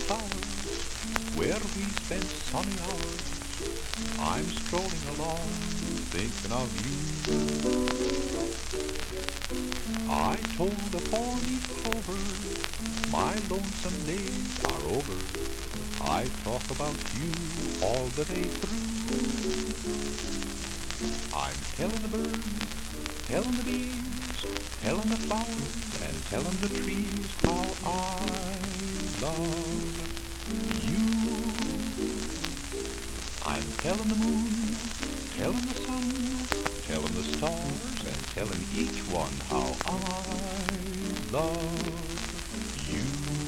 flowers, where we spent sunny hours. I'm strolling along, thinking of you. I told the four-leaf clover, my lonesome days are over. I talk about you all the day through. I'm telling the birds, telling the bees, telling the flowers, and telling the trees how I love you. I'm telling the moon, telling the sun, telling the stars, and telling each one how I love you.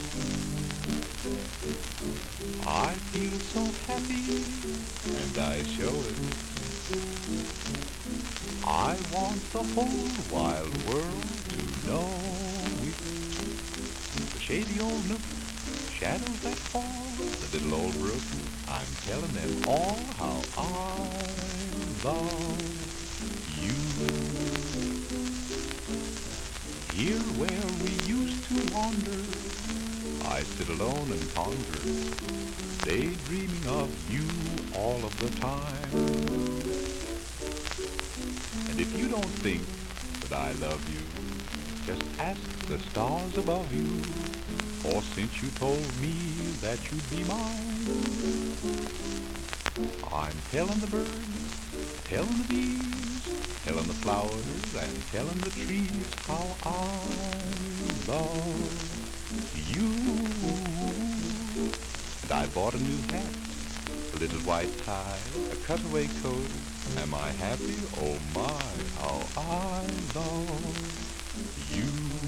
I feel so happy, and I show it. I want the whole wide world to know it. The shady old nook, shadows that fall, the little old brook, I'm telling them all how I love you. Here where we used to wander, I sit alone and ponder, daydreaming of you all of the time. And if you don't think that I love you, just ask the stars above you, for since you told me that you'd be mine, I'm telling the birds, telling the bees, telling the flowers, and telling the trees how I love you. And I bought a new hat, a little white tie, a cutaway coat. Am I happy? Oh my, how I love you.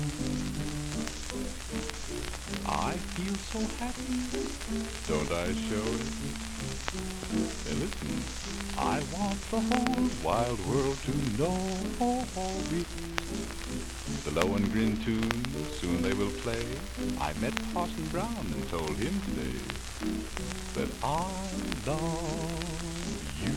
I feel so happy, don't I show it? And listen, I want the whole wide world to know it. The low and green tune, soon they will play. I met Parson Brown and told him today that I love you.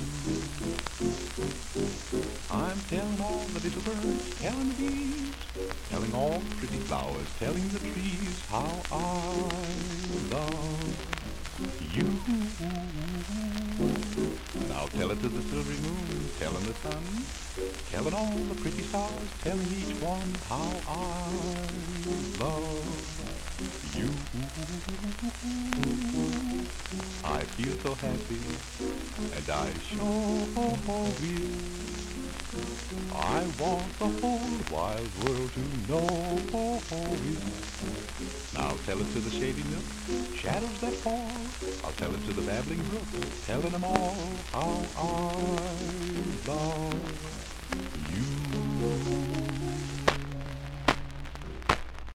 I'm telling all the little birds, telling the bees, telling all the pretty flowers, telling the trees how I love you. And I'll tell it to the silvery moon, telling the sun, telling all the pretty stars, telling each one how I love you. I feel so happy, and I sure will. I want the whole wide world to know it. Now I'll tell it to the shady nook, shadows that fall. I'll tell it to the babbling brook, telling them all how I love you.